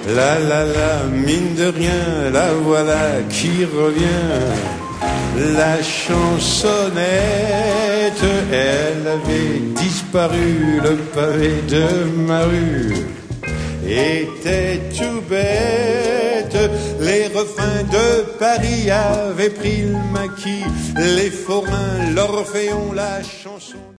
La la la, mine de rien, la voilà qui revient. La chansonnette, elle avait disparu, le pavé de ma rue était tout bête. Les refrains de Paris avaient pris le maquis, les forains, l'Orphéon, la chanson.